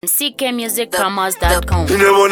ckmusicpromos.com.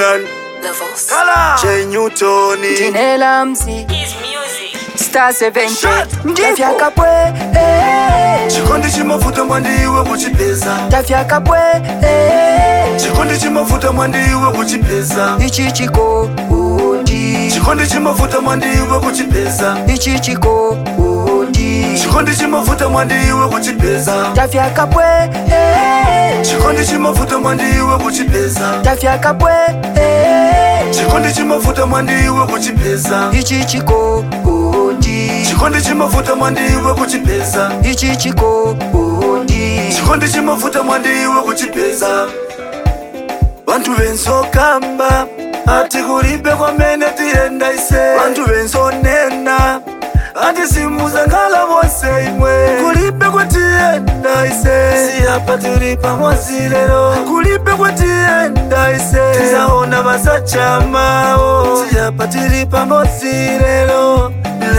Kala J Newton Tinela mzi His music. Star 70 Shut. Tafya kapwe Chikondi chimavuta mwandiwe kuchipeza Tafya kapwe Chikondi chimavuta mwandiwe kuchipeza Ichi chiko undi Chikondi chimavuta mwandiwe kuchipeza Ichi chiko undi Chikondi chimavuta mwandiwe kuchipeza Tafya kapwe Chikondi chimavuta mwandiwe kuchipeza Tafya kapwe Chikondi chimavuta mwandiwe kuchipeza Ichi chiko undi Chikondi chimavuta mwandiwe kuchipeza Ichi chiko undi Chikondi chimavuta mwandiwe kuchipeza Bantu bensokamba ati kulibe kwa mene tienda ise Bantu bensonena ati simuza ngala wose imwe Kulibe kwa tienda ise Siyapa turipa mwazilelo Kulibe kwa tienda ise Tizaona basachama Siyapa turipa mwazilelo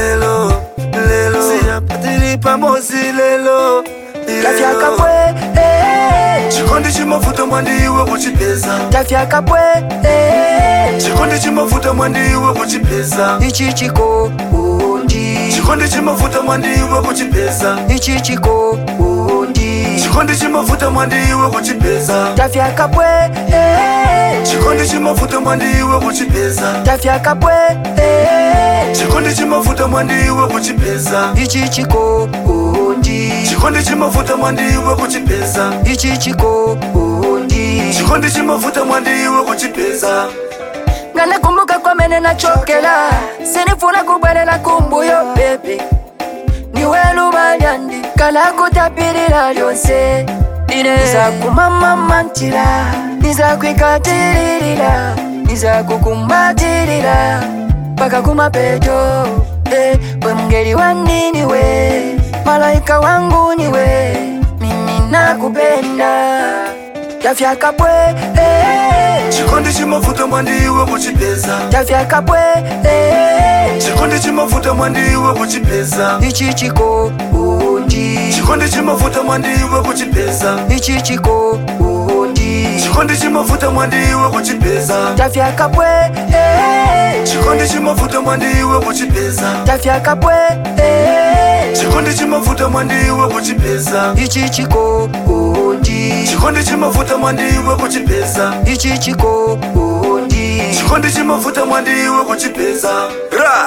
Lelo Siyapa turipa mwazilelo Tafya kapwe Chikondi chimavuta mwandiwe kuchipeza Tafya kapwe Chikondi chimavuta mwandiwe kuchipeza Ichi chiko undi Chikondi chimavuta mwandiwe kuchipeza Ichi chiko undi Chikondi chimavuta mwandiwe kuchipeza Tafya kapwe Chikondi chimavuta mwandiwe kuchipeza Tafya kapwe Chikondi chimavuta mwandiwe kuchipeza Ichi chiko undi Chikondi chimavuta mwandiwe kuchipeza Ichi chiko undi Chikondi chimavuta mwandiwe kuchipeza Ngana kumbuka kwa mene na chokela Sinifuna kubwelela kumbuyo baby Niwe lubanyandi Kala kutapirira lyonse Niza kumama mantira Niza kwikatirira Niza kukumbatirira Paka kumapeto we mgeli wani niwe Malaika wangu niwe Mimi nakupenda Tafya kapwe Chikondi chimavuta mwandiwe kuchipeza Tafya kapwe Chikondi chimavuta mwandiwe kuchipeza Ichi chiko undi Chikondi chimavuta mwandiwe kuchipeza Ichi chiko undi Chikondi chimavuta mwandiwe kuchipeza Tafya kapwe Chikondi chimavuta mwandiwe kuchipeza Tafya kapwe Chikondi chimavuta mwandiwe kuchipeza Ichi chiko undi Chikondi chimavuta mwandiwe kuchipeza Ichi chiko undi Chikondi chimavuta mwandiwe kuchipeza Ra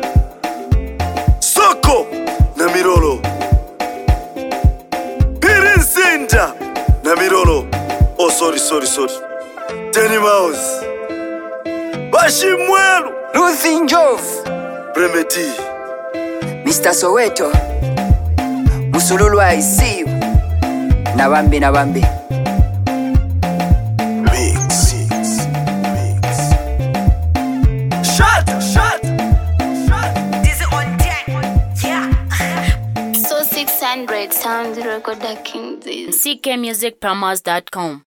Soko na Mirolo Pirinsinda na Mirolo Oh sorry Danny Mouse Bashimwelu Ruthi Njov Premeti Mr. Soweto Musululu I see you Nabambi Mix Shut This is on time. Yeah. So 600 sound record king. ckmusicpromos.com.